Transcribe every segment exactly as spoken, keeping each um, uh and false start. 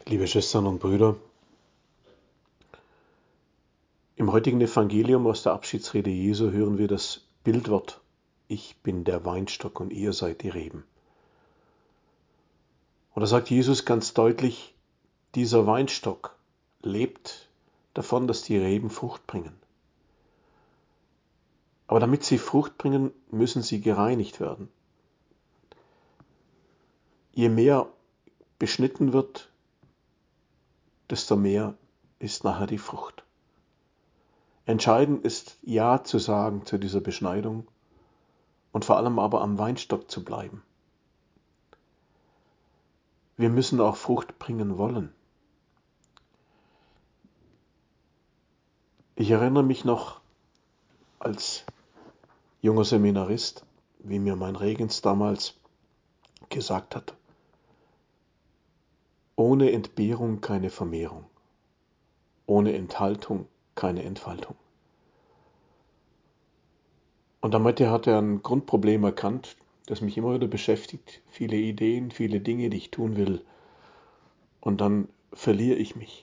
Liebe Schwestern und Brüder, im heutigen Evangelium aus der Abschiedsrede Jesu hören wir das Bildwort: Ich bin der Weinstock und ihr seid die Reben. Und da sagt Jesus ganz deutlich, dieser Weinstock lebt davon, dass die Reben Frucht bringen. Aber damit sie Frucht bringen, müssen sie gereinigt werden. Je mehr beschnitten wird, desto mehr ist nachher die Frucht. Entscheidend ist, Ja zu sagen zu dieser Beschneidung und vor allem aber am Weinstock zu bleiben. Wir müssen auch Frucht bringen wollen. Ich erinnere mich noch als junger Seminarist, wie mir mein Regens damals gesagt hat: Ohne Entbehrung keine Vermehrung, ohne Enthaltung keine Entfaltung. Und damit hat er ein Grundproblem erkannt, das mich immer wieder beschäftigt. Viele Ideen, viele Dinge, die ich tun will. Und dann verliere ich mich.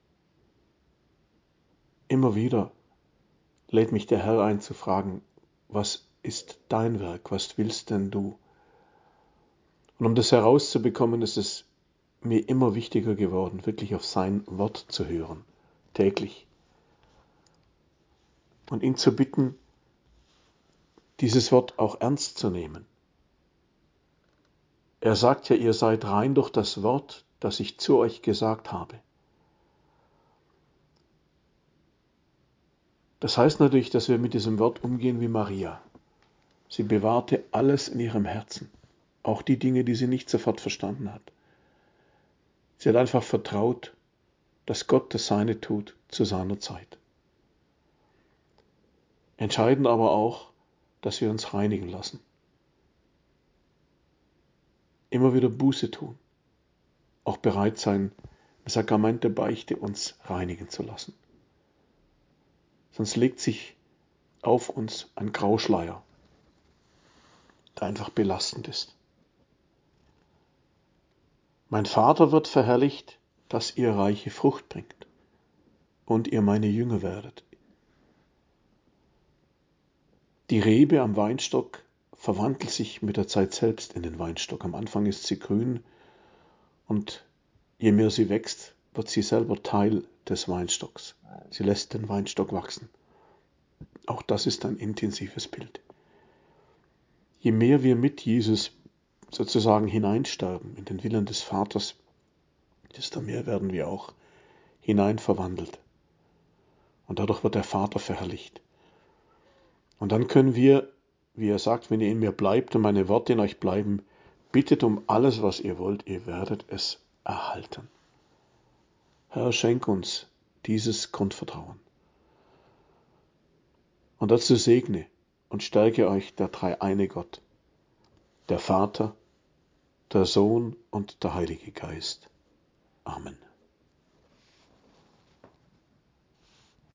Immer wieder lädt mich der Herr ein zu fragen: Was ist dein Werk? Was willst denn du? Und um das herauszubekommen, ist es mir immer wichtiger geworden, wirklich auf sein Wort zu hören, täglich. Und ihn zu bitten, dieses Wort auch ernst zu nehmen. Er sagt ja, ihr seid rein durch das Wort, das ich zu euch gesagt habe. Das heißt natürlich, dass wir mit diesem Wort umgehen wie Maria. Sie bewahrte alles in ihrem Herzen, auch die Dinge, die sie nicht sofort verstanden hat. Sie hat einfach vertraut, dass Gott das Seine tut zu seiner Zeit. Entscheidend aber auch, dass wir uns reinigen lassen. Immer wieder Buße tun. Auch bereit sein, im Sakrament der Beichte uns reinigen zu lassen. Sonst legt sich auf uns ein Grauschleier, der einfach belastend ist. Mein Vater wird verherrlicht, dass ihr reiche Frucht bringt und ihr meine Jünger werdet. Die Rebe am Weinstock verwandelt sich mit der Zeit selbst in den Weinstock. Am Anfang ist sie grün und je mehr sie wächst, wird sie selber Teil des Weinstocks. Sie lässt den Weinstock wachsen. Auch das ist ein intensives Bild. Je mehr wir mit Jesus sozusagen hineinsterben in den Willen des Vaters, desto mehr werden wir auch hinein verwandelt. Und dadurch wird der Vater verherrlicht. Und dann können wir, wie er sagt, wenn ihr in mir bleibt und meine Worte in euch bleiben, bittet um alles, was ihr wollt, ihr werdet es erhalten. Herr, schenk uns dieses Grundvertrauen. Und dazu segne und stärke euch der dreieine Gott, der Vater, der Sohn und der Heilige Geist. Amen.